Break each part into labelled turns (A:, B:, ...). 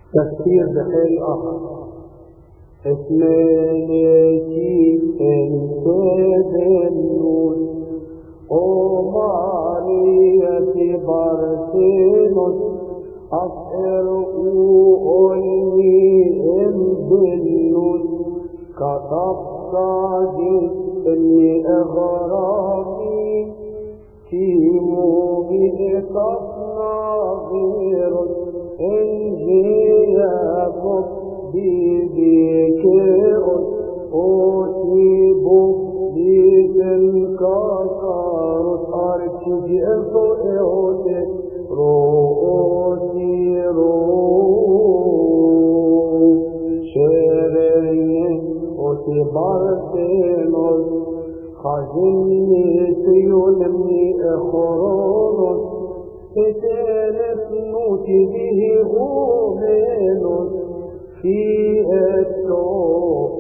A: تفسير بحيل آخر اسمينيكي انتدنون ومارية بارتينوس أفرقوا أولي امدنون كتبت جسمي إغرامي كيمو بإقصنا غير إنجيكم بذكر أصيب بتلك صارت أركجئت إعودة رؤوسي روح شرين وتبرتنوس خزني سيولمي إخرونوس فتالت نوتي به غومينوس في التوب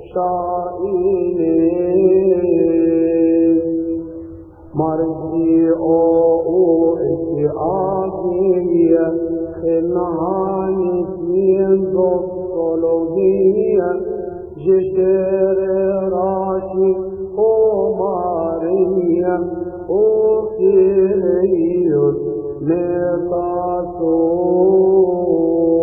A: شائلين مرضي أو إتعافية خنعاني سين ضبطلوبية جشر راشي أو ماريا أو كيريوس ميطاسو